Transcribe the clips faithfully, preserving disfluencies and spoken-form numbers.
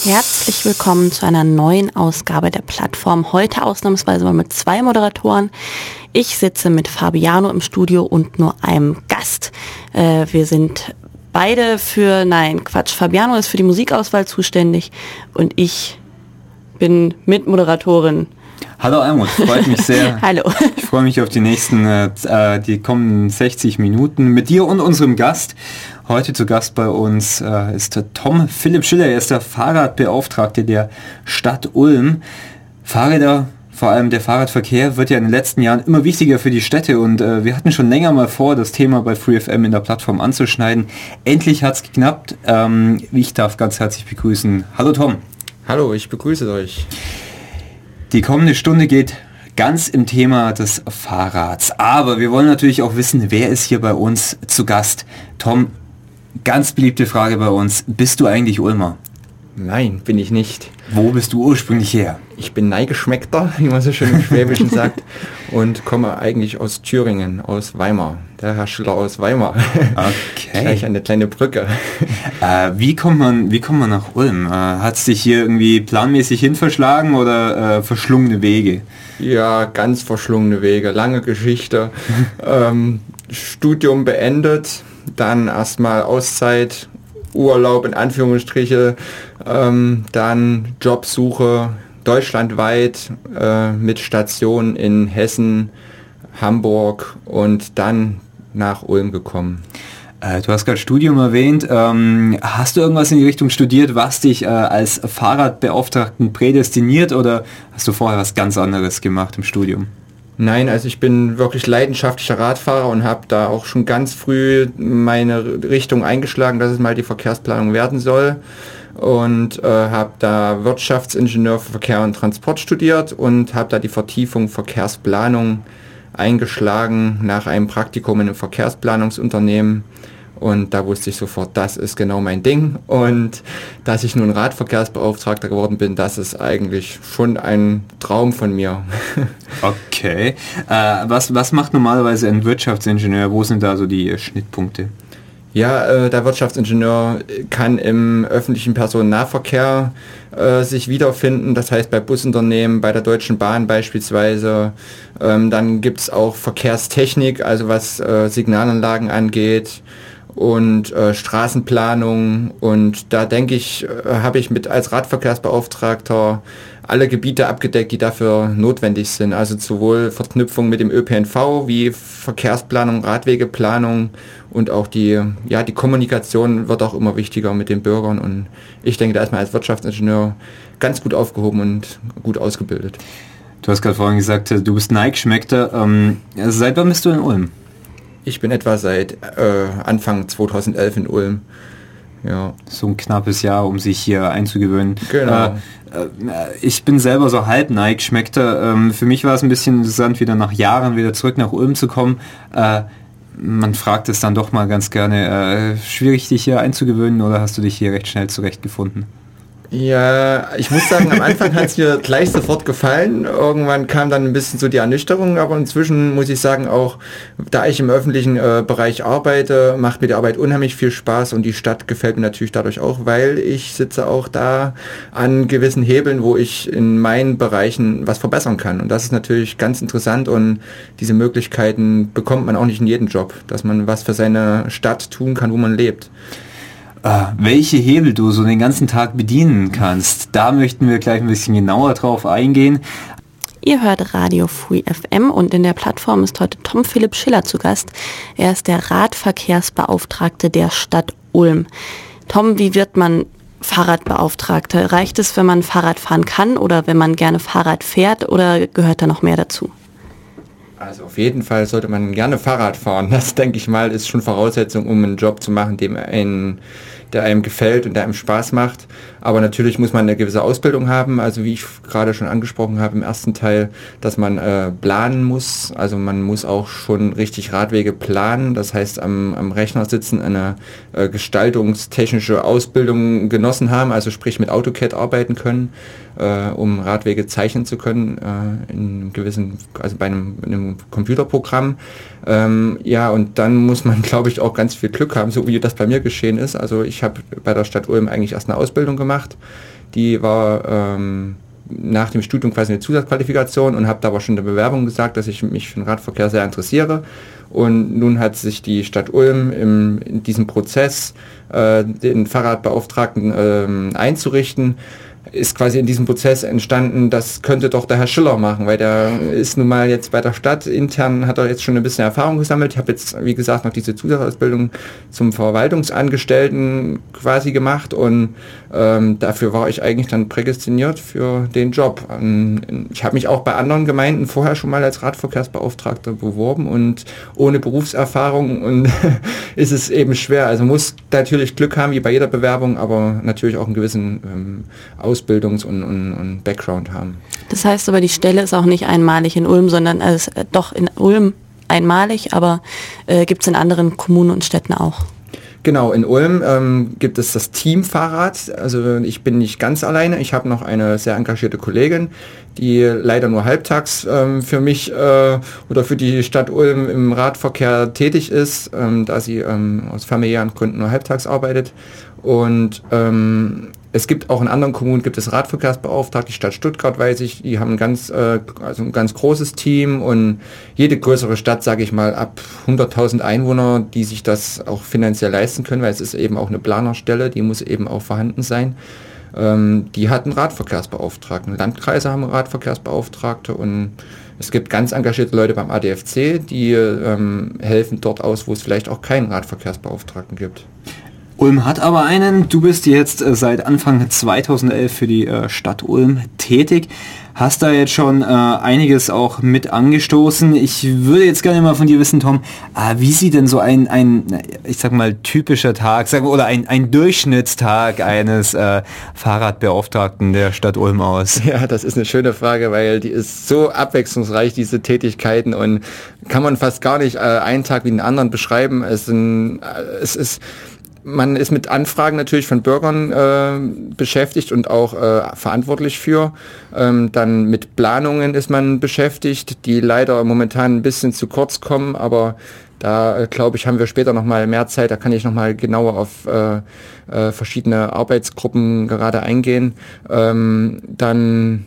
Herzlich willkommen zu einer neuen Ausgabe der Plattform. Heute ausnahmsweise mal mit zwei Moderatoren. Ich sitze mit Fabiano im Studio und nur einem Gast. Äh, wir sind beide für, nein, Quatsch, Fabiano ist für die Musikauswahl zuständig und ich bin Mitmoderatorin. Hallo Almut, freut mich sehr. Hallo. Ich freue mich auf die nächsten, äh, die kommenden sechzig Minuten mit dir und unserem Gast. Heute zu Gast bei uns äh, ist der Tom Philipp Schiller. Er ist der Fahrradbeauftragte der Stadt Ulm. Fahrräder, vor allem der Fahrradverkehr, wird ja in den letzten Jahren immer wichtiger für die Städte und äh, wir hatten schon länger mal vor, das Thema bei FreeFM in der Plattform anzuschneiden. Endlich hat es geknappt. Ähm, ich darf ganz herzlich begrüßen. Hallo Tom. Hallo, ich begrüße euch. Die kommende Stunde geht ganz im Thema des Fahrrads. Aber wir wollen natürlich auch wissen, wer ist hier bei uns zu Gast. Tom, ganz beliebte Frage bei uns. Bist du eigentlich Ulmer? Nein, bin ich nicht. Wo bist du ursprünglich her? Ich bin Neigeschmeckter, wie man so schön im Schwäbischen sagt, und komme eigentlich aus Thüringen, aus Weimar. Der Herr Schiller aus Weimar. Okay. Gleich eine kleine Brücke. Äh, wie kommt man, wie kommt man nach Ulm? Äh, hat es dich hier irgendwie planmäßig hin verschlagen oder äh, verschlungene Wege? Ja, ganz verschlungene Wege, lange Geschichte. ähm, Studium beendet, dann erstmal Auszeit, Urlaub in Anführungsstriche, ähm, dann Jobsuche deutschlandweit äh, mit Stationen in Hessen, Hamburg und dann nach Ulm gekommen. Äh, du hast gerade Studium erwähnt. Ähm, hast du irgendwas in die Richtung studiert, was dich äh, als Fahrradbeauftragten prädestiniert oder hast du vorher was ganz anderes gemacht im Studium? Nein, also ich bin wirklich leidenschaftlicher Radfahrer und habe da auch schon ganz früh meine Richtung eingeschlagen, dass es mal die Verkehrsplanung werden soll. Und äh, habe da Wirtschaftsingenieur für Verkehr und Transport studiert und habe da die Vertiefung Verkehrsplanung eingeschlagen nach einem Praktikum in einem Verkehrsplanungsunternehmen. Und da wusste ich sofort, das ist genau mein Ding. Und dass ich nun Radverkehrsbeauftragter geworden bin, das ist eigentlich schon ein Traum von mir. Okay. Äh, was, was macht normalerweise ein Wirtschaftsingenieur? Wo sind da so die Schnittpunkte? Ja, äh, der Wirtschaftsingenieur kann im öffentlichen Personennahverkehr äh, sich wiederfinden, das heißt bei Busunternehmen, bei der Deutschen Bahn beispielsweise. Ähm, dann gibt es auch Verkehrstechnik, also was äh, Signalanlagen angeht und äh, Straßenplanung. Und da denke ich, äh, habe ich mit als Radverkehrsbeauftragter alle Gebiete abgedeckt, die dafür notwendig sind. Also sowohl Verknüpfung mit dem Ö P N V wie Verkehrsplanung, Radwegeplanung und auch die, ja, die Kommunikation wird auch immer wichtiger mit den Bürgern. Und ich denke, da ist man als Wirtschaftsingenieur ganz gut aufgehoben und gut ausgebildet. Du hast gerade vorhin gesagt, du bist Neigeschmeckter. Ähm, seit wann bist du in Ulm? Ich bin etwa seit äh, Anfang zweitausendelf in Ulm. Ja. So ein knappes Jahr, um sich hier einzugewöhnen. Genau. Äh, ich bin selber so halb Neigeschmeckter. Ähm, für mich war es ein bisschen interessant, wieder nach Jahren wieder zurück nach Ulm zu kommen. Äh, man fragt es dann doch mal ganz gerne, äh, schwierig dich hier einzugewöhnen oder hast du dich hier recht schnell zurechtgefunden? Ja, ich muss sagen, am Anfang hat es mir gleich sofort gefallen. Irgendwann kam dann ein bisschen so die Ernüchterung, aber inzwischen muss ich sagen, auch da ich im öffentlichen äh, Bereich arbeite, macht mir die Arbeit unheimlich viel Spaß und die Stadt gefällt mir natürlich dadurch auch, weil ich sitze auch da an gewissen Hebeln, wo ich in meinen Bereichen was verbessern kann. Und das ist natürlich ganz interessant und diese Möglichkeiten bekommt man auch nicht in jedem Job, dass man was für seine Stadt tun kann, wo man lebt. Uh, welche Hebel du so den ganzen Tag bedienen kannst, da möchten wir gleich ein bisschen genauer drauf eingehen. Ihr hört Radio Free F M und in der Plattform ist heute Tom Philipp Schiller zu Gast. Er ist der Radverkehrsbeauftragte der Stadt Ulm. Tom, wie wird man Fahrradbeauftragter? Reicht es, wenn man Fahrrad fahren kann oder wenn man gerne Fahrrad fährt oder gehört da noch mehr dazu? Also auf jeden Fall sollte man gerne Fahrrad fahren. Das, denke ich mal, ist schon Voraussetzung, um einen Job zu machen, dem einen, der einem gefällt und der einem Spaß macht. Aber natürlich muss man eine gewisse Ausbildung haben. Also wie ich gerade schon angesprochen habe im ersten Teil, dass man äh, planen muss. Also man muss auch schon richtig Radwege planen. Das heißt, am, am Rechner sitzen, eine äh, gestaltungstechnische Ausbildung genossen haben. Also sprich mit AutoCAD arbeiten können, äh, um Radwege zeichnen zu können äh, in einem gewissen, also bei einem, in einem Computerprogramm. Ähm, ja, und dann muss man, glaube ich, auch ganz viel Glück haben, so wie das bei mir geschehen ist. Also ich ich habe bei der Stadt Ulm eigentlich erst eine Ausbildung gemacht. Die war ähm, nach dem Studium quasi eine Zusatzqualifikation und habe da aber schon in der Bewerbung gesagt, dass ich mich für den Radverkehr sehr interessiere. Und nun hat sich die Stadt Ulm im, in diesem Prozess, äh, den Fahrradbeauftragten äh, einzurichten, ist quasi in diesem Prozess entstanden, das könnte doch der Herr Schiller machen, weil der ist nun mal jetzt bei der Stadt, intern hat er jetzt schon ein bisschen Erfahrung gesammelt. Ich habe jetzt, wie gesagt, noch diese Zusatzausbildung zum Verwaltungsangestellten quasi gemacht und ähm, dafür war ich eigentlich dann prädestiniert für den Job. Ähm, ich habe mich auch bei anderen Gemeinden vorher schon mal als Radverkehrsbeauftragter beworben und ohne Berufserfahrung und ist es eben schwer. Also muss natürlich Glück haben, wie bei jeder Bewerbung, aber natürlich auch einen gewissen ähm, Ausbildungs- und, und, und Background haben. Das heißt aber, die Stelle ist auch nicht einmalig in Ulm, sondern also, äh, doch in Ulm einmalig, aber äh, gibt es in anderen Kommunen und Städten auch? Genau, in Ulm ähm, gibt es das Team Fahrrad. Also ich bin nicht ganz alleine. Ich habe noch eine sehr engagierte Kollegin, die leider nur halbtags ähm, für mich äh, oder für die Stadt Ulm im Radverkehr tätig ist, ähm, da sie ähm, aus familiären Gründen nur halbtags arbeitet. Und ähm, es gibt auch in anderen Kommunen gibt es Radverkehrsbeauftragte, die Stadt Stuttgart weiß ich, die haben ein ganz, äh, also ein ganz großes Team und jede größere Stadt, sage ich mal, ab hunderttausend Einwohner, die sich das auch finanziell leisten können, weil es ist eben auch eine Planerstelle, die muss eben auch vorhanden sein. Ähm, die hat einen Radverkehrsbeauftragten. Landkreise haben Radverkehrsbeauftragte und es gibt ganz engagierte Leute beim A D F C, die ähm, helfen dort aus, wo es vielleicht auch keinen Radverkehrsbeauftragten gibt. Ulm hat aber einen. Du bist jetzt äh, seit Anfang zweitausendelf für die äh, Stadt Ulm tätig. Hast da jetzt schon äh, einiges auch mit angestoßen. Ich würde jetzt gerne mal von dir wissen, Tom, äh, wie sieht denn so ein, ein, ich sag mal, typischer Tag, sagen wir, oder ein, ein Durchschnittstag eines äh, Fahrradbeauftragten der Stadt Ulm aus? Ja, das ist eine schöne Frage, weil die ist so abwechslungsreich, diese Tätigkeiten, und kann man fast gar nicht äh, einen Tag wie den anderen beschreiben. Es, sind, äh, es ist Man ist mit Anfragen natürlich von Bürgern äh, beschäftigt und auch äh, verantwortlich für. Ähm, dann mit Planungen ist man beschäftigt, die leider momentan ein bisschen zu kurz kommen, aber da, äh, glaube ich, haben wir später nochmal mehr Zeit. Da kann ich nochmal genauer auf äh, äh, verschiedene Arbeitsgruppen gerade eingehen. Ähm, dann...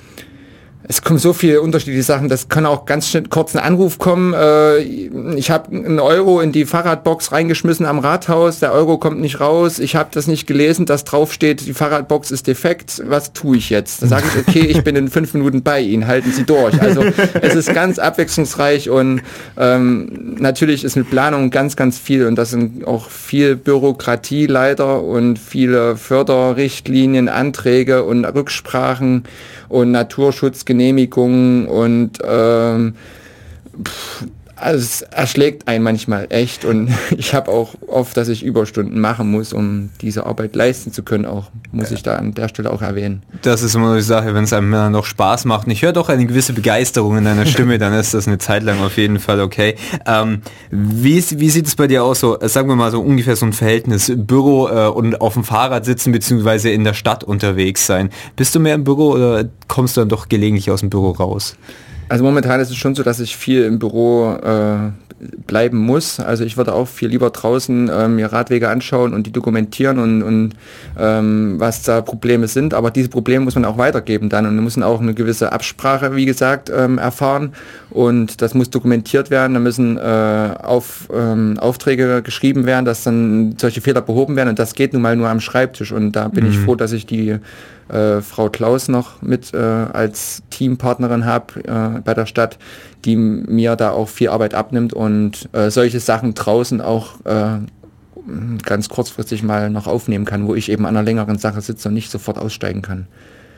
Es kommen so viele unterschiedliche Sachen, das kann auch ganz schnell kurz ein Anruf kommen. Äh, ich habe einen Euro in die Fahrradbox reingeschmissen am Rathaus, der Euro kommt nicht raus, ich habe das nicht gelesen, dass drauf steht, die Fahrradbox ist defekt, was tue ich jetzt? Da sage ich, okay, ich bin in fünf Minuten bei Ihnen, halten Sie durch. Also es ist ganz abwechslungsreich und ähm, natürlich ist mit Planung ganz, ganz viel und das sind auch viel Bürokratie leider und viele Förderrichtlinien, Anträge und Rücksprachen und Naturschutzgenehmigungen und ähm, pff, also es erschlägt einen manchmal echt und ich habe auch oft, dass ich Überstunden machen muss, um diese Arbeit leisten zu können, auch muss ich da an der Stelle auch erwähnen. Das ist immer die Sache, wenn es einem dann noch Spaß macht und ich höre doch eine gewisse Begeisterung in deiner Stimme, dann ist das eine Zeit lang auf jeden Fall okay. Ähm, wie, wie sieht es bei dir aus, so sagen wir mal so ungefähr so ein Verhältnis Büro äh, und auf dem Fahrrad sitzen beziehungsweise in der Stadt unterwegs sein? Bist du mehr im Büro oder kommst du dann doch gelegentlich aus dem Büro raus? Also momentan ist es schon so, dass ich viel im Büro äh, bleiben muss. Also ich würde auch viel lieber draußen äh, mir Radwege anschauen und die dokumentieren und, und ähm, was da Probleme sind. Aber diese Probleme muss man auch weitergeben dann und wir müssen auch eine gewisse Absprache, wie gesagt, ähm, erfahren und das muss dokumentiert werden. Da müssen äh, auf, ähm, Aufträge geschrieben werden, dass dann solche Fehler behoben werden und das geht nun mal nur am Schreibtisch und da bin mhm. ich froh, dass ich die Äh, Frau Klaus noch mit äh, als Teampartnerin habe äh, bei der Stadt, die mir da auch viel Arbeit abnimmt und äh, solche Sachen draußen auch äh, ganz kurzfristig mal noch aufnehmen kann, wo ich eben an einer längeren Sache sitze und nicht sofort aussteigen kann.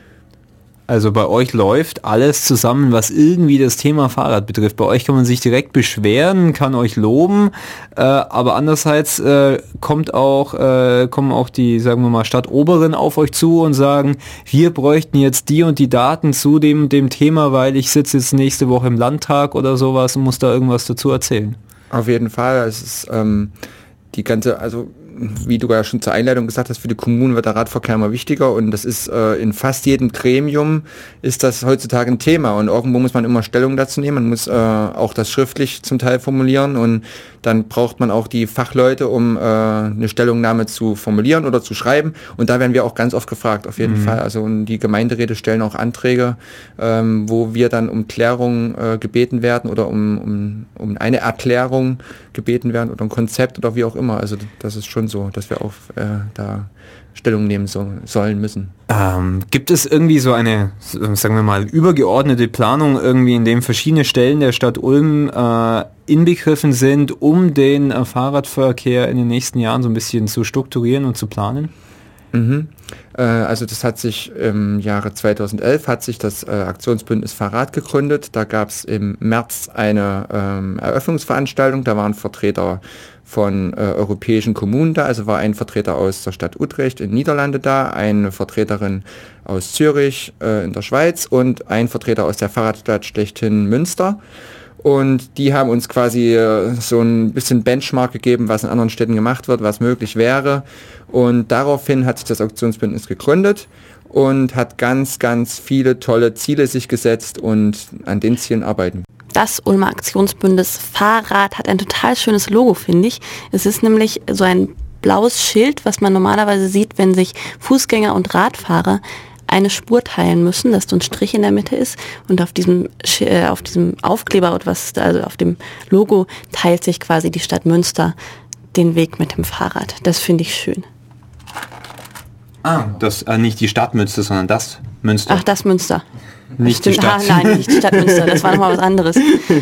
Also bei euch läuft alles zusammen, was irgendwie das Thema Fahrrad betrifft. Bei euch kann man sich direkt beschweren, kann euch loben, äh, aber andererseits äh, kommt auch, äh, kommen auch die, sagen wir mal, Stadtoberen auf euch zu und sagen, wir bräuchten jetzt die und die Daten zu dem, dem Thema, weil ich sitze jetzt nächste Woche im Landtag oder sowas und muss da irgendwas dazu erzählen. Auf jeden Fall. Es ist ähm, die ganze, also wie du ja schon zur Einleitung gesagt hast, für die Kommunen wird der Radverkehr immer wichtiger und das ist äh, in fast jedem Gremium ist das heutzutage ein Thema und irgendwo muss man immer Stellung dazu nehmen, man muss äh, auch das schriftlich zum Teil formulieren und dann braucht man auch die Fachleute, um äh, eine Stellungnahme zu formulieren oder zu schreiben und da werden wir auch ganz oft gefragt, auf jeden mhm. Fall. Also und die Gemeinderäte stellen auch Anträge, ähm, wo wir dann um Klärung äh, gebeten werden oder um, um, um eine Erklärung gebeten werden oder ein Konzept oder wie auch immer. Also das ist schon so, dass wir auch äh, da Stellung nehmen so, sollen müssen. Ähm, gibt es irgendwie so eine, sagen wir mal, übergeordnete Planung, irgendwie in dem verschiedene Stellen der Stadt Ulm äh, inbegriffen sind, um den äh, Fahrradverkehr in den nächsten Jahren so ein bisschen zu strukturieren und zu planen? Mhm. Äh, also das hat sich im Jahre zweitausendelf hat sich das äh, Aktionsbündnis Fahrrad gegründet. Da gab es im März eine ähm, Eröffnungsveranstaltung. Da waren Vertreter von äh, europäischen Kommunen da. Also war ein Vertreter aus der Stadt Utrecht in Niederlande da, eine Vertreterin aus Zürich äh, in der Schweiz und ein Vertreter aus der Fahrradstadt schlechthin Münster. Und die haben uns quasi äh, so ein bisschen Benchmark gegeben, was in anderen Städten gemacht wird, was möglich wäre. Und daraufhin hat sich das Aktionsbündnis gegründet und hat ganz, ganz viele tolle Ziele sich gesetzt und an den Zielen arbeiten. Das Ulmer Aktionsbündnis Fahrrad hat ein total schönes Logo, finde ich. Es ist nämlich so ein blaues Schild, was man normalerweise sieht, wenn sich Fußgänger und Radfahrer eine Spur teilen müssen, dass so ein Strich in der Mitte ist und auf diesem äh, auf diesem Aufkleber oder was, also auf dem Logo teilt sich quasi die Stadt Münster den Weg mit dem Fahrrad. Das finde ich schön. Ah, das äh, nicht die Stadt Münster, sondern das Münster. Ach, das Münster. Nicht die Stadt. Ah, nein, nicht die Stadt Münster, das war nochmal was anderes.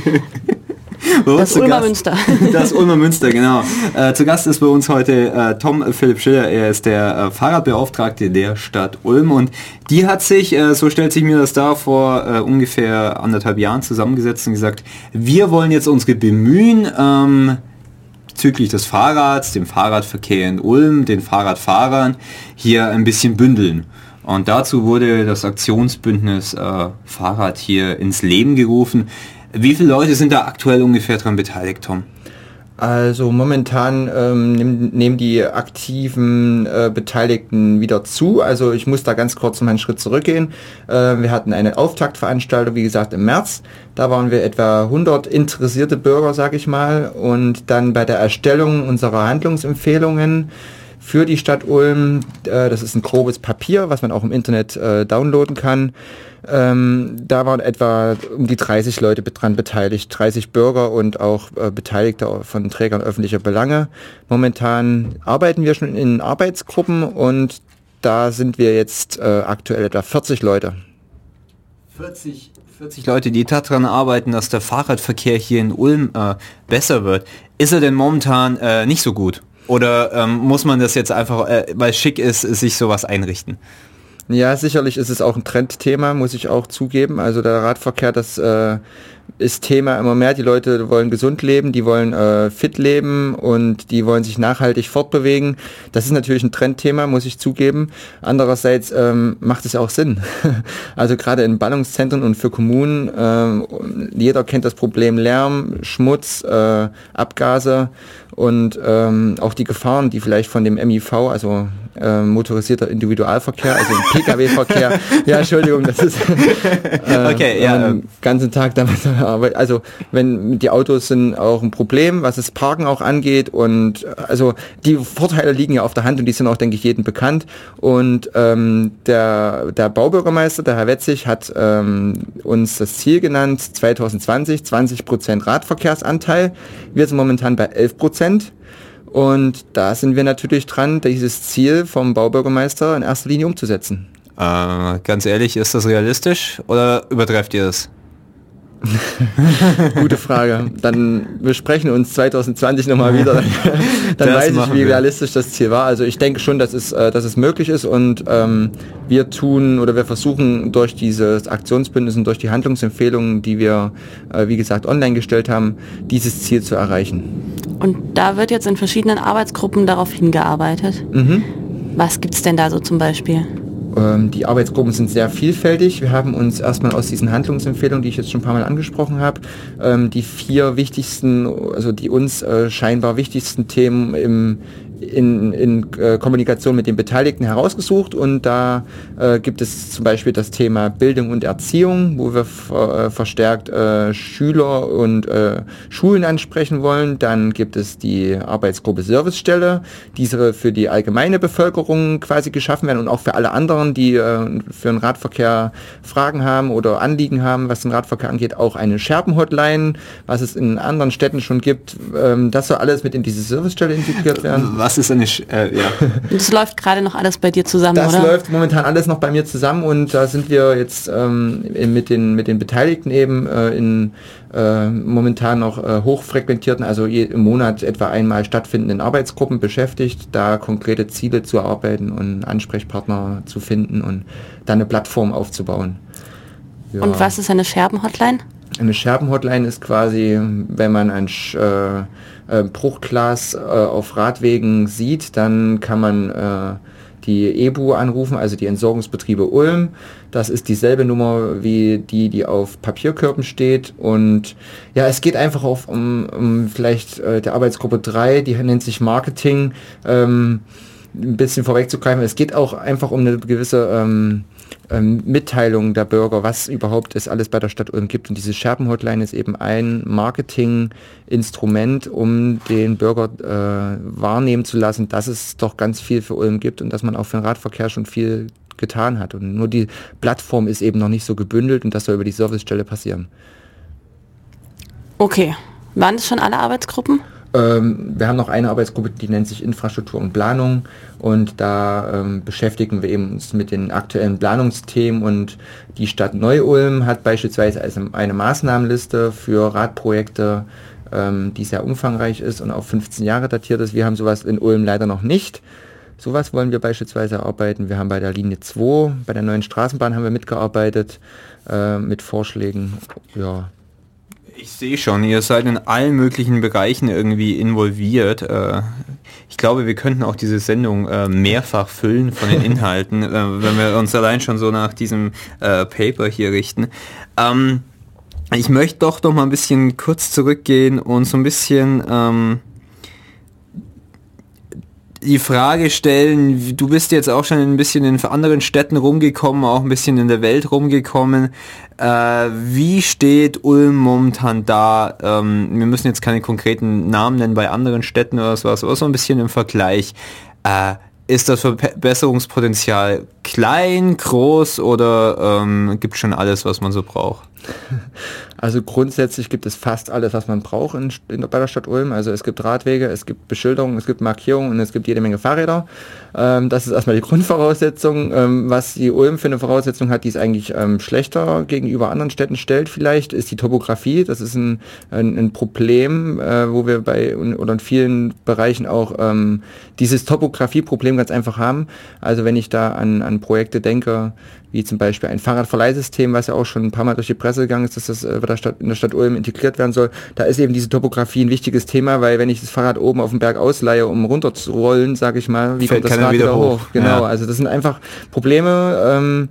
Das Ulmer Münster. Das Ulmer Münster, genau. Äh, zu Gast ist bei uns heute äh, Tom Philipp Schiller. Er ist der äh, Fahrradbeauftragte der Stadt Ulm und die hat sich, äh, so stellt sich mir das dar, vor äh, ungefähr anderthalb Jahren zusammengesetzt und gesagt, wir wollen jetzt unsere bemühen, ähm, bezüglich des Fahrrads, dem Fahrradverkehr in Ulm, den Fahrradfahrern hier ein bisschen bündeln. Und dazu wurde das Aktionsbündnis äh, Fahrrad hier ins Leben gerufen. Wie viele Leute sind da aktuell ungefähr dran beteiligt, Tom? Also momentan ähm, nehmen, nehmen die aktiven äh, Beteiligten wieder zu. Also ich muss da ganz kurz noch einen Schritt zurückgehen. Äh, wir hatten eine Auftaktveranstaltung, wie gesagt, im März. Da waren wir etwa hundert interessierte Bürger, sag ich mal. Und dann bei der Erstellung unserer Handlungsempfehlungen für die Stadt Ulm, äh, das ist ein grobes Papier, was man auch im Internet äh, downloaden kann. Ähm, da waren etwa um die dreißig Leute dran beteiligt, dreißig Bürger und auch äh, Beteiligte von Trägern öffentlicher Belange. Momentan arbeiten wir schon in Arbeitsgruppen und da sind wir jetzt äh, aktuell etwa vierzig Leute. vierzig, vierzig Leute, die daran arbeiten, dass der Fahrradverkehr hier in Ulm äh, besser wird. Ist er denn momentan äh, nicht so gut? Oder ähm, muss man das jetzt einfach, äh, weil es schick ist, sich sowas einrichten? Ja, sicherlich ist es auch ein Trendthema, muss ich auch zugeben. Also der Radverkehr, das äh, ist Thema immer mehr. Die Leute wollen gesund leben, die wollen äh, fit leben und die wollen sich nachhaltig fortbewegen. Das ist natürlich ein Trendthema, muss ich zugeben. Andererseits ähm, macht es auch Sinn. Also gerade in Ballungszentren und für Kommunen, äh, jeder kennt das Problem Lärm, Schmutz, äh, Abgase und ähm, auch die Gefahren, die vielleicht von dem M I V, also äh, motorisierter Individualverkehr, also im P K W-Verkehr, ja, Entschuldigung, das ist äh, okay, ja, den ganzen Tag damit arbeiten. Also wenn die Autos sind auch ein Problem, was das Parken auch angeht und also die Vorteile liegen ja auf der Hand und die sind auch, denke ich, jedem bekannt. Und ähm, der, der Baubürgermeister, der Herr Wetzig, hat ähm, uns das Ziel genannt, zwanzig zwanzig, zwanzig Prozent Radverkehrsanteil. Wir sind momentan bei elf Prozent. Und da sind wir natürlich dran, dieses Ziel vom Baubürgermeister in erster Linie umzusetzen. Äh, ganz ehrlich, ist das realistisch oder übertrefft ihr das? Gute Frage. Dann wir sprechen uns zwanzig zwanzig nochmal wieder. Dann, dann weiß ich, wie realistisch das Ziel war. Also ich denke schon, dass es, äh, dass es möglich ist und ähm, wir tun oder wir versuchen durch dieses Aktionsbündnis und durch die Handlungsempfehlungen, die wir, äh, wie gesagt, online gestellt haben, dieses Ziel zu erreichen. Und da wird jetzt in verschiedenen Arbeitsgruppen darauf hingearbeitet. Mhm. Was gibt's denn da so zum Beispiel? Die Arbeitsgruppen sind sehr vielfältig. Wir haben uns erstmal aus diesen Handlungsempfehlungen, die ich jetzt schon ein paar Mal angesprochen habe, die vier wichtigsten, also die uns scheinbar wichtigsten Themen im, in, in äh, Kommunikation mit den Beteiligten herausgesucht und da äh, gibt es zum Beispiel das Thema Bildung und Erziehung, wo wir ver, äh, verstärkt äh, Schüler und äh, Schulen ansprechen wollen. Dann gibt es die Arbeitsgruppe Servicestelle, diese für die allgemeine Bevölkerung quasi geschaffen werden und auch für alle anderen, die äh, für den Radverkehr Fragen haben oder Anliegen haben, was den Radverkehr angeht, auch eine Scherben-Hotline, was es in anderen Städten schon gibt. Ähm, das soll alles mit in diese Servicestelle integriert werden. Was ist eine, Sch äh, ja. Das läuft gerade noch alles bei dir zusammen, das oder? Das läuft momentan alles noch bei mir zusammen und da sind wir jetzt ähm, mit den mit den Beteiligten eben äh, in äh, momentan noch äh, hochfrequentierten, also je, im Monat etwa einmal stattfindenden Arbeitsgruppen beschäftigt, da konkrete Ziele zu erarbeiten und Ansprechpartner zu finden und dann eine Plattform aufzubauen. Ja. Und was ist eine Scherben-Hotline? Eine Scherben-Hotline ist quasi, wenn man ein äh, äh, Bruchglas äh, auf Radwegen sieht, dann kann man äh, die E B U anrufen, also die Entsorgungsbetriebe Ulm. Das ist dieselbe Nummer wie die, die auf Papierkörben steht. Und ja, es geht einfach auf, um, um vielleicht äh, der Arbeitsgruppe drei, die nennt sich Marketing, ähm, ein bisschen vorwegzugreifen. Es geht auch einfach um eine gewisse ähm, ähm, Mitteilung der Bürger, was überhaupt es alles bei der Stadt Ulm gibt. Und diese Scherben-Hotline ist eben ein Marketinginstrument, um den Bürger äh, wahrnehmen zu lassen, dass es doch ganz viel für Ulm gibt und dass man auch für den Radverkehr schon viel getan hat. Und nur die Plattform ist eben noch nicht so gebündelt und das soll über die Servicestelle passieren. Okay. Waren das schon alle Arbeitsgruppen? Ähm, wir haben noch eine Arbeitsgruppe, die nennt sich Infrastruktur und Planung und da ähm, beschäftigen wir eben uns mit den aktuellen Planungsthemen und die Stadt Neu-Ulm hat beispielsweise also eine Maßnahmenliste für Radprojekte, ähm, die sehr umfangreich ist und auf fünfzehn Jahre datiert ist. Wir haben sowas in Ulm leider noch nicht. Sowas wollen wir beispielsweise erarbeiten. Wir haben bei der Linie zwei, bei der neuen Straßenbahn haben wir mitgearbeitet, äh, mit Vorschlägen, ja. Ich sehe schon, ihr seid in allen möglichen Bereichen irgendwie involviert. Ich glaube, wir könnten auch diese Sendung mehrfach füllen von den Inhalten, wenn wir uns allein schon so nach diesem Paper hier richten. Ich möchte doch noch mal ein bisschen kurz zurückgehen und so ein bisschen die Frage stellen, du bist jetzt auch schon ein bisschen in anderen Städten rumgekommen, auch ein bisschen in der Welt rumgekommen. Äh, wie steht Ulm momentan da? Ähm, wir müssen jetzt keine konkreten Namen nennen bei anderen Städten oder sowas, aber so ein bisschen im Vergleich. Äh, ist das Verbesserungspotenzial klein, groß oder ähm, gibt schon alles, was man so braucht? Also grundsätzlich gibt es fast alles, was man braucht in, in, bei der Stadt Ulm. Also es gibt Radwege, es gibt Beschilderung, es gibt Markierungen und es gibt jede Menge Fahrräder. Ähm, das ist erstmal die Grundvoraussetzung. Ähm, was die Ulm für eine Voraussetzung hat, die es eigentlich ähm, schlechter gegenüber anderen Städten stellt vielleicht, ist die Topografie. Das ist ein, ein, ein Problem, äh, wo wir bei oder in vielen Bereichen auch ähm, dieses Topografie-Problem ganz einfach haben. Also wenn ich da an, an Projekte denke, wie zum Beispiel ein Fahrradverleihsystem, was ja auch schon ein paar Mal durch die Presse gegangen ist, dass das äh, der Stadt, in der Stadt Ulm integriert werden soll. Da ist eben diese Topografie ein wichtiges Thema, weil wenn ich das Fahrrad oben auf dem Berg ausleihe, um runterzurollen, sage ich mal, wie Fällt kommt das Rad wieder hoch? hoch? Genau, ja. Also das sind einfach Probleme, ähm,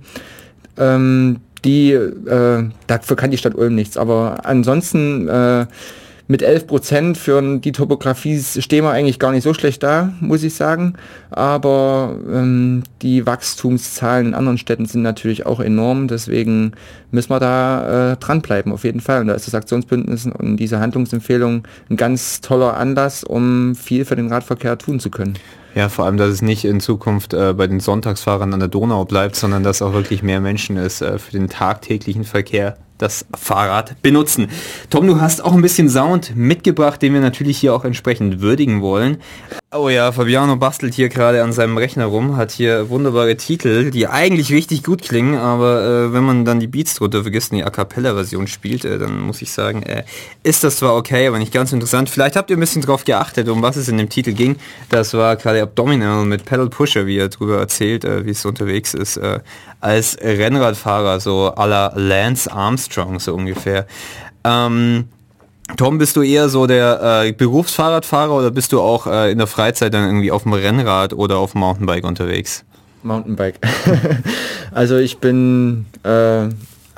ähm, die, äh, dafür kann die Stadt Ulm nichts. Aber ansonsten äh, mit elf Prozent für die Topografie stehen wir eigentlich gar nicht so schlecht da, muss ich sagen. Aber ähm, die Wachstumszahlen in anderen Städten sind natürlich auch enorm. Deswegen müssen wir da äh, dranbleiben, auf jeden Fall. Und da ist das Aktionsbündnis und diese Handlungsempfehlung ein ganz toller Anlass, um viel für den Radverkehr tun zu können. Ja, vor allem, dass es nicht in Zukunft äh, bei den Sonntagsfahrern an der Donau bleibt, sondern dass auch wirklich mehr Menschen es äh, für den tagtäglichen Verkehr das Fahrrad benutzen. Tom, du hast auch ein bisschen Sound mitgebracht, den wir natürlich hier auch entsprechend würdigen wollen. Oh ja, Fabiano bastelt hier gerade an seinem Rechner rum, hat hier wunderbare Titel, die eigentlich richtig gut klingen, aber äh, wenn man dann die Beats drunter vergisst und die A-Cappella-Version spielt, äh, dann muss ich sagen, äh, ist das zwar okay, aber nicht ganz interessant. Vielleicht habt ihr ein bisschen drauf geachtet, um was es in dem Titel ging. Das war gerade Abdominal mit Pedal Pusher, wie er drüber erzählt, äh, wie es unterwegs ist, äh, als Rennradfahrer, so à la Lance Armstrong, so ungefähr. Ähm, Tom, bist du eher so der äh, Berufsfahrradfahrer oder bist du auch äh, in der Freizeit dann irgendwie auf dem Rennrad oder auf dem Mountainbike unterwegs? Mountainbike. Also ich bin äh,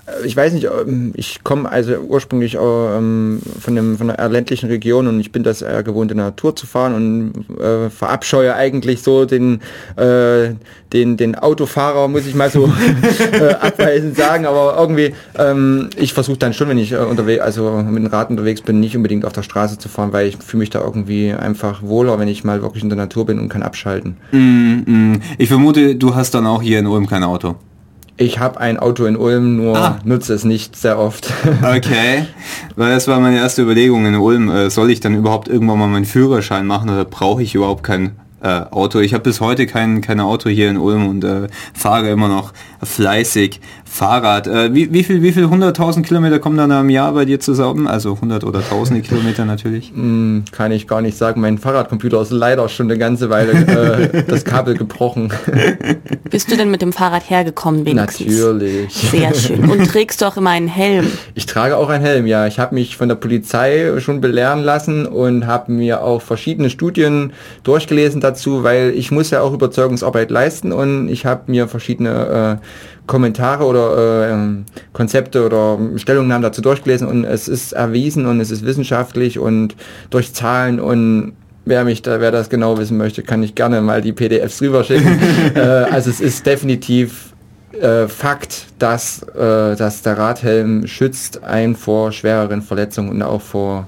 ich weiß nicht, ich komme also ursprünglich ähm, von, dem, von einer ländlichen Region und ich bin das eher gewohnt, in der Natur zu fahren und äh, verabscheue eigentlich so den, äh, den, den Autofahrer, muss ich mal so äh, abweisend sagen, aber irgendwie, ähm, ich versuche dann schon, wenn ich äh, unterwegs, also mit dem Rad unterwegs bin, nicht unbedingt auf der Straße zu fahren, weil ich fühle mich da irgendwie einfach wohler, wenn ich mal wirklich in der Natur bin und kann abschalten. Mm, mm. Ich vermute, du hast dann auch hier in Ulm kein Auto. Ich habe ein Auto in Ulm, nur ah. nutze es nicht sehr oft. Okay, weil das war meine erste Überlegung in Ulm. Äh, soll ich dann überhaupt irgendwann mal meinen Führerschein machen oder brauche ich überhaupt kein äh, Auto? Ich habe bis heute kein, kein Auto hier in Ulm und äh, fahre immer noch fleißig Fahrrad. Äh, wie, wie viel, wie viel hunderttausend Kilometer kommen dann am Jahr bei dir zusammen? Also hundert oder tausende Kilometer natürlich? Mm, kann ich gar nicht sagen. Mein Fahrradcomputer ist leider schon eine ganze Weile äh, das Kabel gebrochen. Bist du denn mit dem Fahrrad hergekommen wenigstens? Natürlich. Sehr schön. Und trägst du auch immer einen Helm? Ich trage auch einen Helm, ja. Ich habe mich von der Polizei schon belehren lassen und habe mir auch verschiedene Studien durchgelesen dazu, weil ich muss ja auch Überzeugungsarbeit leisten und ich habe mir verschiedene äh, Kommentare oder äh, Konzepte oder Stellungnahmen dazu durchgelesen und es ist erwiesen und es ist wissenschaftlich und durch Zahlen und wer mich da, wer das genau wissen möchte, kann ich gerne mal die P D Fs rüberschicken. äh, also es ist definitiv äh, Fakt, dass, äh, dass der Radhelm schützt einen vor schwereren Verletzungen und auch vor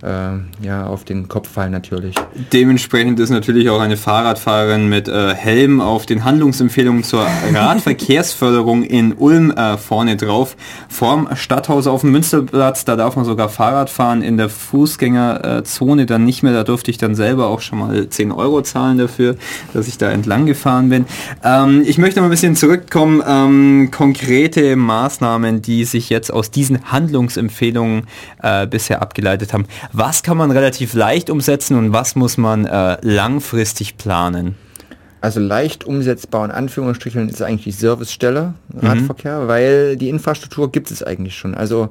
Äh, ja, auf den Kopf fallen natürlich. Dementsprechend ist natürlich auch eine Fahrradfahrerin mit äh, Helm auf den Handlungsempfehlungen zur Radverkehrsförderung in Ulm äh, vorne drauf. Vorm Stadthaus auf dem Münsterplatz, da darf man sogar Fahrrad fahren, in der Fußgängerzone dann nicht mehr. Da durfte ich dann selber auch schon mal zehn Euro zahlen dafür, dass ich da entlang gefahren bin. Ähm, ich möchte mal ein bisschen zurückkommen. Ähm, konkrete Maßnahmen, die sich jetzt aus diesen Handlungsempfehlungen äh, bisher abgeleitet haben. Was kann man relativ leicht umsetzen und was muss man äh, langfristig planen? Also leicht umsetzbar in Anführungsstrichen ist eigentlich die Servicestelle Radverkehr, mhm. weil die Infrastruktur gibt es eigentlich schon. Also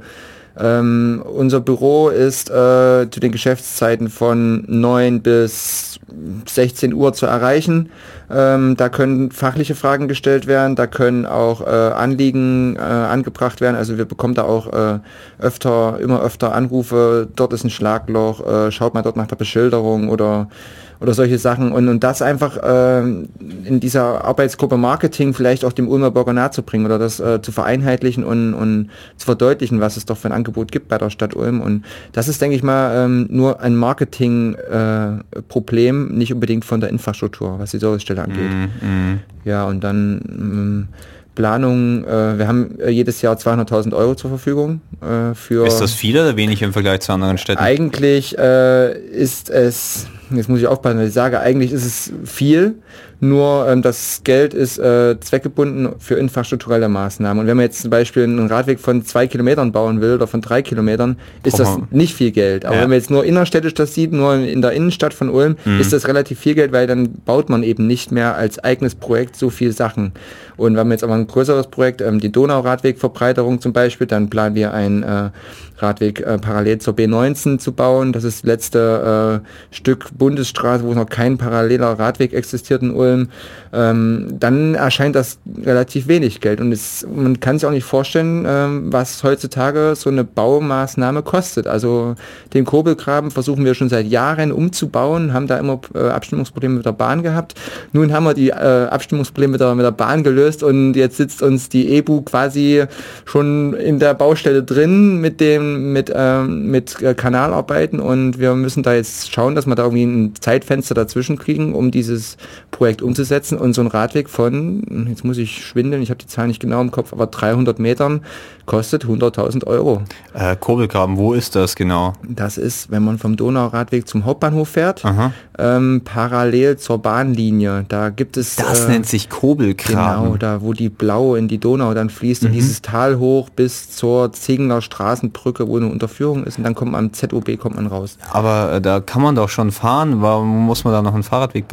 ähm, unser Büro ist äh, zu den Geschäftszeiten von neun bis sechzehn Uhr zu erreichen. Ähm, da können fachliche Fragen gestellt werden, da können auch äh, Anliegen äh, angebracht werden. Also wir bekommen da auch äh, öfter, immer öfter Anrufe, dort ist ein Schlagloch, äh, schaut mal dort nach der Beschilderung oder oder solche Sachen und, und das einfach äh, in dieser Arbeitsgruppe Marketing vielleicht auch dem Ulmer Bürger nahe zu bringen oder das äh, zu vereinheitlichen und, und zu verdeutlichen, was es doch für ein Angebot gibt bei der Stadt Ulm. Und das ist, denke ich mal, ähm, nur ein Marketing-Problem, äh, nicht unbedingt von der Infrastruktur, was die Servicestelle angeht. Mm, mm. Ja, und dann ähm, Planung, äh, wir haben äh, jedes Jahr zweihunderttausend Euro zur Verfügung. Äh, für ist das viel oder wenig im Vergleich zu anderen Städten? Eigentlich äh, ist es, jetzt muss ich aufpassen, was ich sage, eigentlich ist es viel, nur ähm, das Geld ist äh, zweckgebunden für infrastrukturelle Maßnahmen. Und wenn man jetzt zum Beispiel einen Radweg von zwei Kilometern bauen will oder von drei Kilometern, ist das nicht viel Geld. Aber ja. wenn man jetzt nur innerstädtisch das sieht, nur in der Innenstadt von Ulm, mhm. ist das relativ viel Geld, weil dann baut man eben nicht mehr als eigenes Projekt so viel Sachen. Und wenn wir jetzt aber ein größeres Projekt, ähm, die Donauradwegverbreiterung zum Beispiel, dann planen wir ein äh, Radweg äh, parallel zur B neunzehn zu bauen. Das ist das letzte äh, Stück Bundesstraße, wo noch kein paralleler Radweg existiert in Ulm. Ähm, dann erscheint das relativ wenig Geld. Und es, man kann sich auch nicht vorstellen, ähm, was heutzutage so eine Baumaßnahme kostet. Also den Kurbelgraben versuchen wir schon seit Jahren umzubauen, haben da immer äh, Abstimmungsprobleme mit der Bahn gehabt. Nun haben wir die äh, Abstimmungsprobleme mit der, mit der Bahn gelöst und jetzt sitzt uns die E B U quasi schon in der Baustelle drin mit dem mit ähm, mit äh, Kanalarbeiten und wir müssen da jetzt schauen, dass wir da irgendwie ein Zeitfenster dazwischen kriegen, um dieses Projekt umzusetzen und so ein Radweg von, jetzt muss ich schwindeln, ich habe die Zahl nicht genau im Kopf, aber dreihundert Metern kostet hunderttausend Euro. Äh, Kurbelgraben, wo ist das genau? Das ist, wenn man vom Donauradweg zum Hauptbahnhof fährt, ähm, parallel zur Bahnlinie. Da gibt es... Das äh, nennt sich Kurbelgraben. Genau, da wo die Blau in die Donau dann fließt, mhm. und dieses Tal hoch bis zur Zingler Straßenbrücke, wo eine Unterführung ist und dann kommt man am Z O B kommt man raus. Aber äh, da kann man doch schon fahren, warum muss man da noch einen Fahrradweg bauen?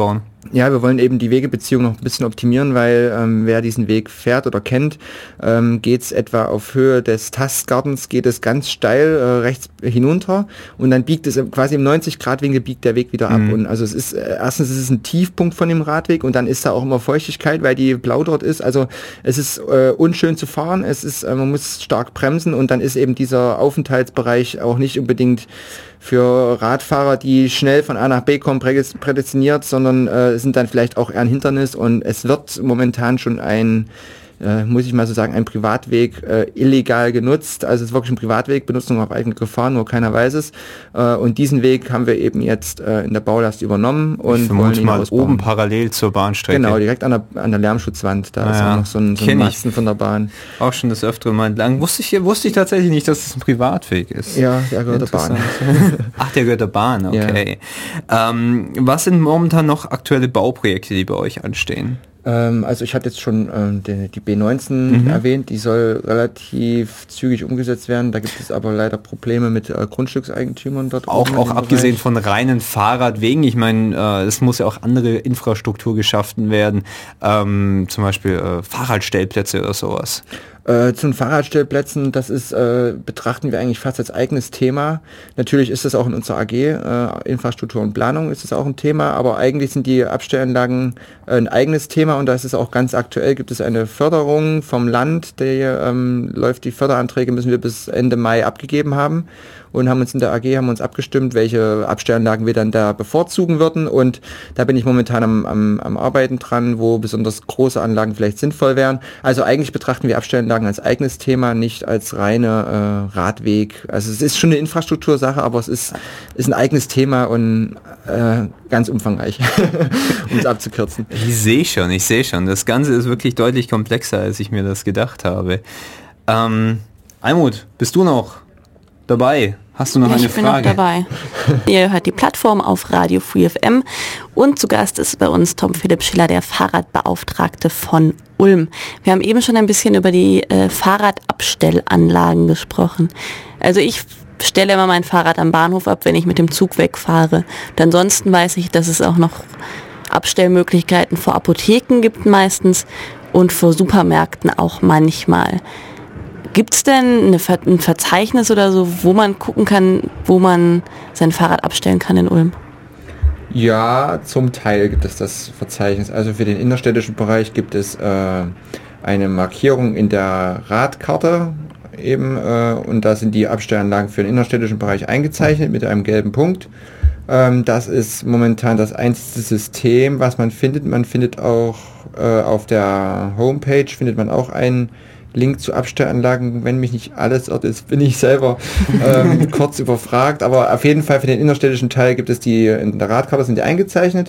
Ja, wir wollen eben die Wegebeziehung noch ein bisschen optimieren, weil ähm, wer diesen Weg fährt oder kennt, ähm, geht es etwa auf Höhe des Tastgartens, geht es ganz steil äh, rechts hinunter und dann biegt es quasi im neunzig Grad Winkel biegt der Weg wieder ab. Mhm. Und also es ist, äh, erstens ist es ein Tiefpunkt von dem Radweg und dann ist da auch immer Feuchtigkeit, weil die blau dort ist. Also es ist äh, unschön zu fahren, es ist, äh, man muss stark bremsen und dann ist eben dieser Aufenthaltsbereich auch nicht unbedingt für Radfahrer, die schnell von A nach B kommen, prädestiniert, sondern äh, sind dann vielleicht auch eher ein Hindernis und es wird momentan schon ein, äh, muss ich mal so sagen, ein Privatweg äh, illegal genutzt. Also es ist wirklich ein Privatweg, Benutzung auf eigene Gefahr, nur keiner weiß es. Äh, und diesen Weg haben wir eben jetzt äh, in der Baulast übernommen und ich wollen ihn mal ausbauen. Oben parallel zur Bahnstrecke. Genau, direkt an der, an der Lärmschutzwand. Da ah, ist ja. auch noch so ein, so ein Masten von der Bahn. Auch schon des Öfteren mal entlang. Wusste ich, wusste ich tatsächlich nicht, dass es ein Privatweg ist. Ja, der gehört der Bahn. Ach, der gehört der Bahn, okay. Ja. Ähm, was sind momentan noch aktuelle Bauprojekte, die bei euch anstehen? Also ich hatte jetzt schon ähm, die, die B neunzehn mhm. erwähnt, die soll relativ zügig umgesetzt werden. Da gibt es aber leider Probleme mit äh, Grundstückseigentümern dort. Auch, auch abgesehen Bereich. Von reinen Fahrradwegen. Ich meine, äh, es muss ja auch andere Infrastruktur geschaffen werden, ähm, zum Beispiel äh, Fahrradstellplätze oder sowas. Äh, zu den Fahrradstellplätzen, das ist, äh, betrachten wir eigentlich fast als eigenes Thema. Natürlich ist das auch in unserer A G, äh, Infrastruktur und Planung ist das auch ein Thema, aber eigentlich sind die Abstellanlagen äh, ein eigenes Thema und da ist es auch ganz aktuell, gibt es eine Förderung vom Land, der ähm, läuft, die Förderanträge müssen wir bis Ende Mai abgegeben haben und haben uns in der A G haben uns abgestimmt, welche Abstellanlagen wir dann da bevorzugen würden und da bin ich momentan am, am, am Arbeiten dran, wo besonders große Anlagen vielleicht sinnvoll wären. Also eigentlich betrachten wir Abstellanlagen als eigenes Thema, nicht als reine äh, Radweg. Also es ist schon eine Infrastruktursache, aber es ist, ist ein eigenes Thema und äh, ganz umfangreich, um es abzukürzen. Ich sehe schon, ich sehe schon. Das Ganze ist wirklich deutlich komplexer, als ich mir das gedacht habe. Ähm, Almut, bist du noch dabei? Hast du noch ja, eine ich bin Frage? Noch dabei. Ihr hört die Plattform auf Radio Free F M und zu Gast ist bei uns Tom Philipp Schiller, der Fahrradbeauftragte von Ulm. Wir haben eben schon ein bisschen über die äh, Fahrradabstellanlagen gesprochen. Also ich stelle immer mein Fahrrad am Bahnhof ab, wenn ich mit dem Zug wegfahre. Und ansonsten weiß ich, dass es auch noch Abstellmöglichkeiten vor Apotheken gibt meistens und vor Supermärkten auch manchmal. Gibt es denn eine Ver- ein Verzeichnis oder so, wo man gucken kann, wo man sein Fahrrad abstellen kann in Ulm? Ja, zum Teil gibt es das Verzeichnis. Also für den innerstädtischen Bereich gibt es äh, eine Markierung in der Radkarte eben äh, und da sind die Abstellanlagen für den innerstädtischen Bereich eingezeichnet mit einem gelben Punkt. Ähm, das ist momentan das einzige System, was man findet. Man findet auch äh, auf der Homepage findet man auch einen Link zu Abstellanlagen, wenn mich nicht alles irrt ist, bin ich selber ähm, kurz überfragt, aber auf jeden Fall für den innerstädtischen Teil gibt es die, in der Radkarte sind die eingezeichnet,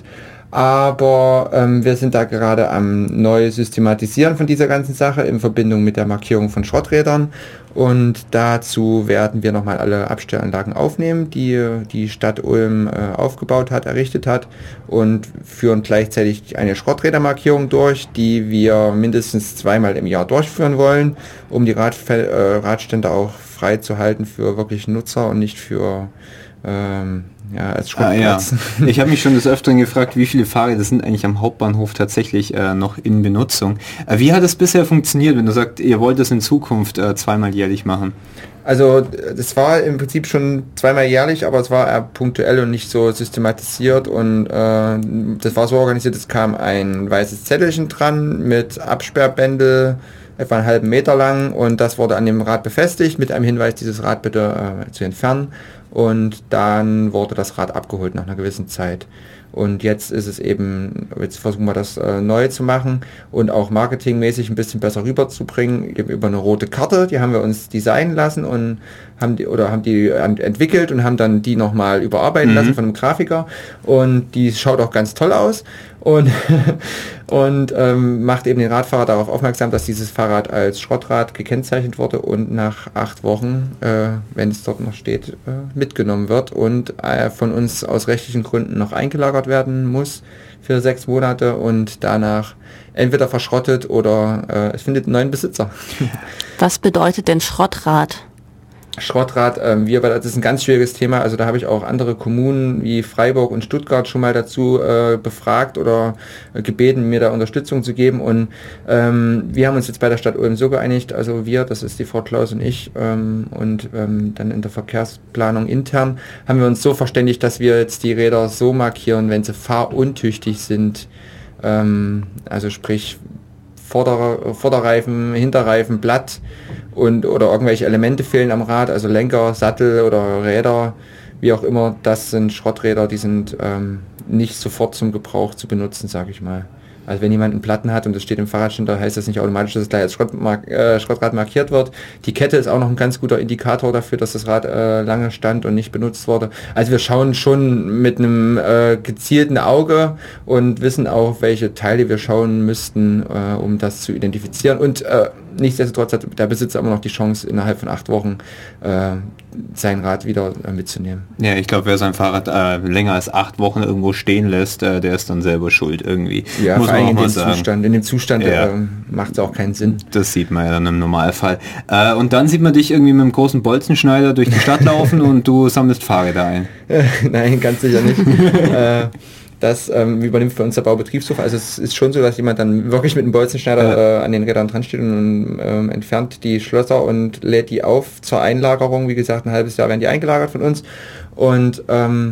aber ähm, wir sind da gerade am neu systematisieren von dieser ganzen Sache in Verbindung mit der Markierung von Schrotträdern und dazu werden wir nochmal alle Abstellanlagen aufnehmen, die die Stadt Ulm äh, aufgebaut hat, errichtet hat und führen gleichzeitig eine Schrotträdermarkierung durch, die wir mindestens zweimal im Jahr durchführen wollen, um die Radfe- äh, Radstände auch frei zu halten für wirklich Nutzer und nicht für ähm, ja, als Schrottplatz. Ah, ja. Ich habe mich schon des Öfteren gefragt, wie viele Fahrräder sind eigentlich am Hauptbahnhof tatsächlich äh, noch in Benutzung. Äh, wie hat es bisher funktioniert, wenn du sagst, ihr wollt das in Zukunft äh, zweimal jährlich machen? Also das war im Prinzip schon zweimal jährlich, aber es war eher punktuell und nicht so systematisiert und äh, das war so organisiert, es kam ein weißes Zettelchen dran mit Absperrbändel, etwa einen halben Meter lang und das wurde an dem Rad befestigt mit einem Hinweis, dieses Rad bitte äh, zu entfernen. Und dann wurde das Rad abgeholt nach einer gewissen Zeit. Und jetzt ist es eben, jetzt versuchen wir das äh, neu zu machen und auch marketingmäßig ein bisschen besser rüberzubringen, eben über eine rote Karte, die haben wir uns designen lassen und haben die, oder haben die entwickelt und haben dann die nochmal überarbeiten mhm. lassen von einem Grafiker und die schaut auch ganz toll aus und, und ähm, macht eben den Radfahrer darauf aufmerksam, dass dieses Fahrrad als Schrottrad gekennzeichnet wurde und nach acht Wochen, äh, wenn es dort noch steht, äh, mitgenommen wird und äh, von uns aus rechtlichen Gründen noch eingelagert werden muss für sechs Monate und danach entweder verschrottet oder äh, es findet einen neuen Besitzer. Was bedeutet denn Schrottrad? Schrottrad, ähm, wir, das ist ein ganz schwieriges Thema, also da habe ich auch andere Kommunen wie Freiburg und Stuttgart schon mal dazu äh, befragt oder äh, gebeten, mir da Unterstützung zu geben und ähm, wir haben uns jetzt bei der Stadt Ulm so geeinigt, also wir, das ist die Frau Klaus und ich ähm, und ähm, dann in der Verkehrsplanung intern, haben wir uns so verständigt, dass wir jetzt die Räder so markieren, wenn sie fahruntüchtig sind, ähm, also sprich Vorder-, Vorderreifen, Hinterreifen, Blatt und oder irgendwelche Elemente fehlen am Rad, also Lenker, Sattel oder Räder, wie auch immer, das sind Schrotträder, die sind ähm, nicht sofort zum Gebrauch zu benutzen, sage ich mal. Also wenn jemand einen Platten hat und das steht im Fahrradständer, heißt das nicht automatisch, dass es gleich als Schrottmark- äh, Schrottrad markiert wird. Die Kette ist auch noch ein ganz guter Indikator dafür, dass das Rad äh, lange stand und nicht benutzt wurde. Also wir schauen schon mit einem äh, gezielten Auge und wissen auch, welche Teile wir schauen müssten, äh, um das zu identifizieren. Und äh, nichtsdestotrotz hat der Besitzer immer noch die Chance, innerhalb von acht Wochen äh, sein Rad wieder äh, mitzunehmen. Ja, ich glaube, wer sein Fahrrad äh, länger als acht Wochen irgendwo stehen lässt, äh, der ist dann selber schuld irgendwie. Ja, muss man auch in mal dem sagen. Zustand, in dem Zustand Ja. äh, macht es auch keinen Sinn. Das sieht man ja dann im Normalfall. Äh, und dann sieht man dich irgendwie mit einem großen Bolzenschneider durch die Stadt laufen und du sammelst Fahrräder ein. Nein, ganz sicher nicht. äh, das ähm, übernimmt für uns der Baubetriebshof. Also es ist schon so, dass jemand dann wirklich mit einem Bolzenschneider äh, an den Rädern dran steht und ähm, entfernt die Schlösser und lädt die auf zur Einlagerung. Wie gesagt, ein halbes Jahr werden die eingelagert von uns. Und ähm,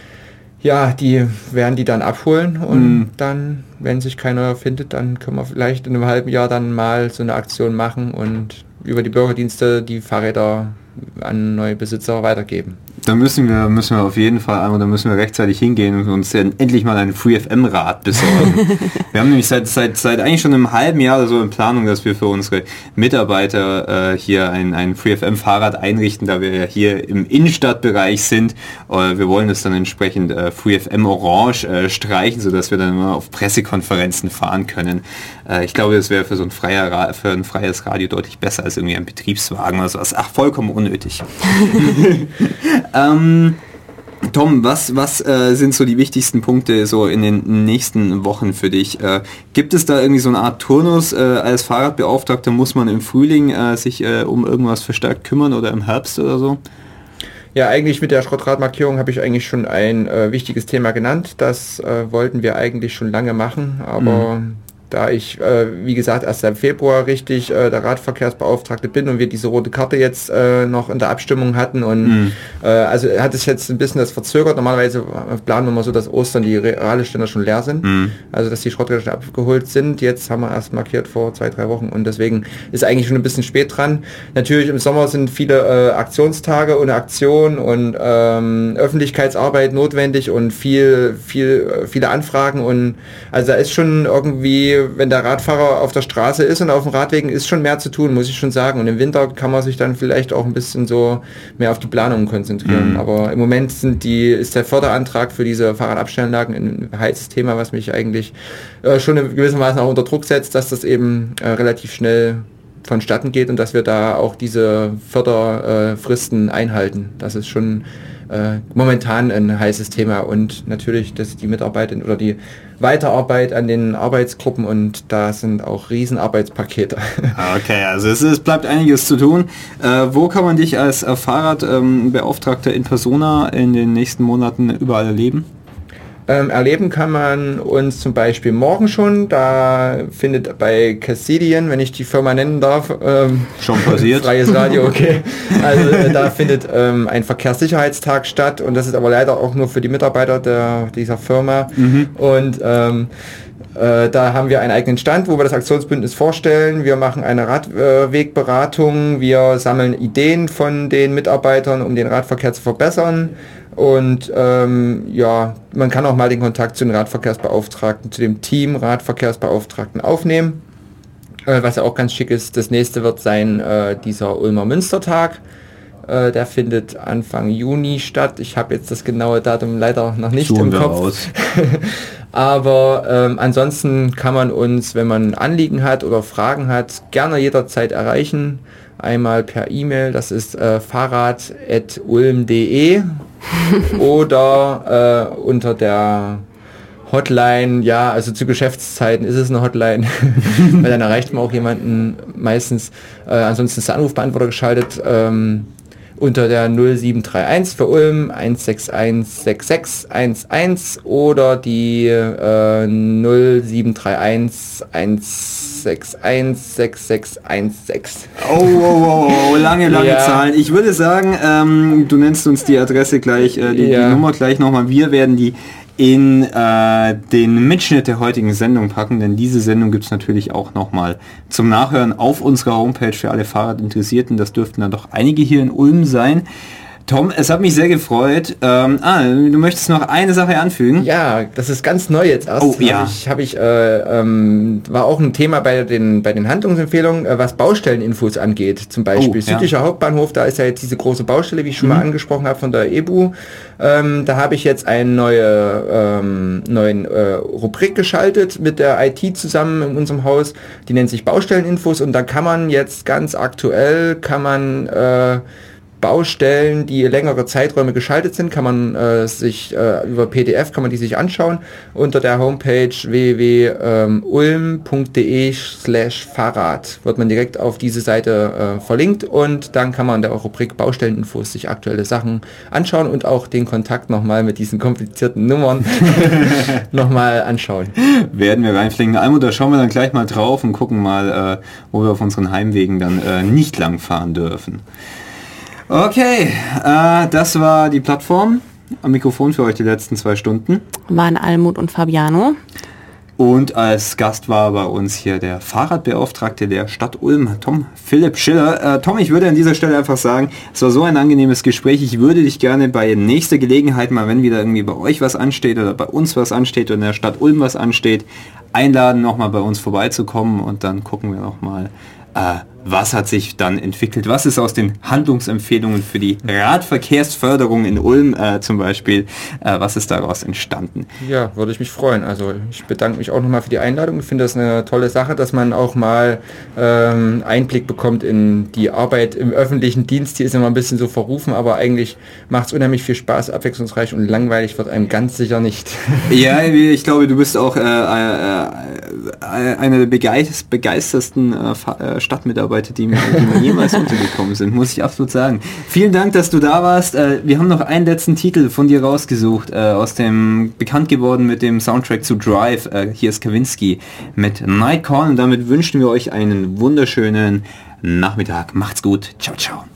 ja, die werden die dann abholen und mm. dann, wenn sich keiner findet, dann können wir vielleicht in einem halben Jahr dann mal so eine Aktion machen und über die Bürgerdienste die Fahrräder an neue Besitzer weitergeben. Da müssen wir, müssen wir auf jeden Fall, da müssen wir rechtzeitig hingehen und uns endlich mal ein Free F M-Rad besorgen. Wir haben nämlich seit, seit, seit eigentlich schon einem halben Jahr so in Planung, dass wir für unsere Mitarbeiter äh, hier ein, ein Free F M-Fahrrad einrichten, da wir ja hier im Innenstadtbereich sind. Äh, wir wollen das dann entsprechend äh, Free F M Orange äh, streichen, sodass wir dann immer auf Pressekonferenzen fahren können. Äh, ich glaube, das wäre für so ein freier Ra- für ein freies Radio deutlich besser als irgendwie ein Betriebswagen oder sowas. Ach, vollkommen unnötig. Ähm, Tom, was, was äh, sind so die wichtigsten Punkte so in den nächsten Wochen für dich? Äh, gibt es da irgendwie so eine Art Turnus? Äh, als Fahrradbeauftragter muss man im Frühling äh, sich äh, um irgendwas verstärkt kümmern oder im Herbst oder so? Ja, eigentlich mit der Schrottradmarkierung habe ich eigentlich schon ein äh, wichtiges Thema genannt. Das äh, wollten wir eigentlich schon lange machen, aber mhm. da ich, äh, wie gesagt, erst im Februar richtig äh, der Radverkehrsbeauftragte bin und wir diese rote Karte jetzt äh, noch in der Abstimmung hatten und mm. äh, also hat es jetzt ein bisschen das verzögert. Normalerweise planen wir mal so, dass Ostern die Radeständer schon leer sind, mm. also dass die Schrotträder schon abgeholt sind. Jetzt haben wir erst markiert vor zwei, drei Wochen und deswegen ist eigentlich schon ein bisschen spät dran. Natürlich im Sommer sind viele äh, Aktionstage und Aktionen und ähm, Öffentlichkeitsarbeit notwendig und viel, viel, viele Anfragen und also da ist schon irgendwie, wenn der Radfahrer auf der Straße ist und auf dem Radwegen ist schon mehr zu tun, muss ich schon sagen. Und im Winter kann man sich dann vielleicht auch ein bisschen so mehr auf die Planung konzentrieren. Mhm. Aber im Moment sind die, ist der Förderantrag für diese Fahrradabstellanlagen ein heißes Thema, was mich eigentlich äh, schon in gewissermaßen auch unter Druck setzt, dass das eben äh, relativ schnell vonstatten geht und dass wir da auch diese Förderfristen äh, einhalten. Das ist schon äh, momentan ein heißes Thema und natürlich, dass die Mitarbeit oder die Weiterarbeit an den Arbeitsgruppen und da sind auch Riesenarbeitspakete. Okay, also es, es bleibt einiges zu tun. Äh, wo kann man dich als äh, Fahrradbeauftragter ähm, in Persona in den nächsten Monaten überall erleben? Ähm, erleben kann man uns zum Beispiel morgen schon, da findet bei Cassidian, wenn ich die Firma nennen darf, ähm, schon passiert. Freies Radio, okay. Also äh, da findet ähm, ein Verkehrssicherheitstag statt und das ist aber leider auch nur für die Mitarbeiter der, dieser Firma. Mhm. Und ähm, Äh, da haben wir einen eigenen Stand, wo wir das Aktionsbündnis vorstellen. Wir machen eine Radwegberatung. Wir sammeln Ideen von den Mitarbeitern, um den Radverkehr zu verbessern. Und ähm, ja, man kann auch mal den Kontakt zu den Radverkehrsbeauftragten, zu dem Team Radverkehrsbeauftragten aufnehmen. Äh, was ja auch ganz schick ist. Das nächste wird sein äh, dieser Ulmer Münstertag. Äh, der findet Anfang Juni statt. Ich habe jetzt das genaue Datum leider noch nicht Suchen im Kopf. Aber ähm, ansonsten kann man uns, wenn man Anliegen hat oder Fragen hat, gerne jederzeit erreichen. Einmal per E-Mail, das ist äh, fahrrad at ulm punkt de oder äh, unter der Hotline, ja, also zu Geschäftszeiten ist es eine Hotline, weil dann erreicht man auch jemanden meistens. Äh, ansonsten ist der Anrufbeantworter geschaltet. Ähm, unter der null sieben drei eins für Ulm eins sechs eins sechs sechs eins eins oder die äh, null sieben drei eins eins sechs eins sechs sechs eins sechs. Oh, oh, oh, oh, lange, lange ja. Zahlen. Ich würde sagen, ähm, du nennst uns die Adresse gleich, äh, die, ja. die Nummer gleich nochmal. Wir werden die in äh, den Mitschnitt der heutigen Sendung packen, denn diese Sendung gibt es natürlich auch nochmal zum Nachhören auf unserer Homepage für alle Fahrradinteressierten. Das dürften dann doch einige hier in Ulm sein. Tom, es hat mich sehr gefreut. Ähm, ah, du möchtest noch eine Sache anfügen? Ja, das ist ganz neu jetzt erst. Oh, ja. Hab ich, hab ich äh, ähm, war auch ein Thema bei den bei den Handlungsempfehlungen, äh, was Baustelleninfos angeht. Zum Beispiel Oh, ja. südlicher Hauptbahnhof, da ist ja jetzt diese große Baustelle, wie ich schon Mhm. mal angesprochen habe, von der E B U. Ähm, da habe ich jetzt eine neue ähm, neuen äh, Rubrik geschaltet mit der I T zusammen in unserem Haus. Die nennt sich Baustelleninfos und da kann man jetzt ganz aktuell kann man äh, Baustellen, die längere Zeiträume geschaltet sind, kann man äh, sich äh, über P D F kann man die sich anschauen unter der Homepage w w w punkt ulm punkt d e slash Fahrrad wird man direkt auf diese Seite äh, verlinkt und dann kann man in der Rubrik Baustelleninfos sich aktuelle Sachen anschauen und auch den Kontakt nochmal mit diesen komplizierten Nummern nochmal anschauen. Werden wir reinfliegen. Einmal, da schauen wir dann gleich mal drauf und gucken mal, äh, wo wir auf unseren Heimwegen dann äh, nicht lang fahren dürfen. Okay, äh, das war die Plattform. Am Mikrofon für euch die letzten zwei Stunden. Waren Almut und Fabiano. Und als Gast war bei uns hier der Fahrradbeauftragte der Stadt Ulm, Tom Philipp Schiller. Äh, Tom, ich würde an dieser Stelle einfach sagen, es war so ein angenehmes Gespräch. Ich würde dich gerne bei nächster Gelegenheit mal, wenn wieder irgendwie bei euch was ansteht oder bei uns was ansteht oder in der Stadt Ulm was ansteht, einladen, nochmal bei uns vorbeizukommen und dann gucken wir nochmal, äh, was hat sich dann entwickelt? Was ist aus den Handlungsempfehlungen für die Radverkehrsförderung in Ulm äh, zum Beispiel, äh, was ist daraus entstanden? Ja, würde ich mich freuen. Also ich bedanke mich auch nochmal für die Einladung. Ich finde das eine tolle Sache, dass man auch mal ähm, Einblick bekommt in die Arbeit im öffentlichen Dienst. Die ist immer ein bisschen so verrufen, aber eigentlich macht es unheimlich viel Spaß, abwechslungsreich und langweilig wird einem ganz sicher nicht. Ja, ich glaube, du bist auch äh, äh, einer der begeist- begeistersten äh, Stadtmitarbeiter, die mir, die mir jemals untergekommen sind, muss ich absolut sagen. Vielen Dank, dass du da warst. Äh, wir haben noch einen letzten Titel von dir rausgesucht, äh, aus dem, bekannt geworden mit dem Soundtrack zu Drive. Äh, hier ist Kawinski mit Night Call und damit wünschen wir euch einen wunderschönen Nachmittag. Macht's gut. Ciao, ciao.